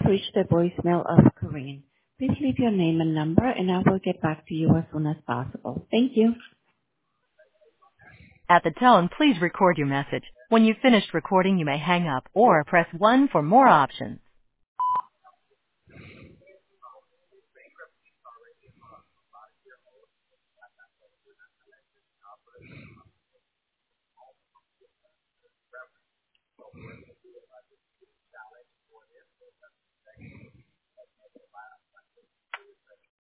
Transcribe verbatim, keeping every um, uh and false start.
reached the voicemail of Corinne. Please leave your name and number, and I will get back to you as soon as possible. Thank you. At the tone, please record your message. When you've finished recording, you may hang up or press one for more options.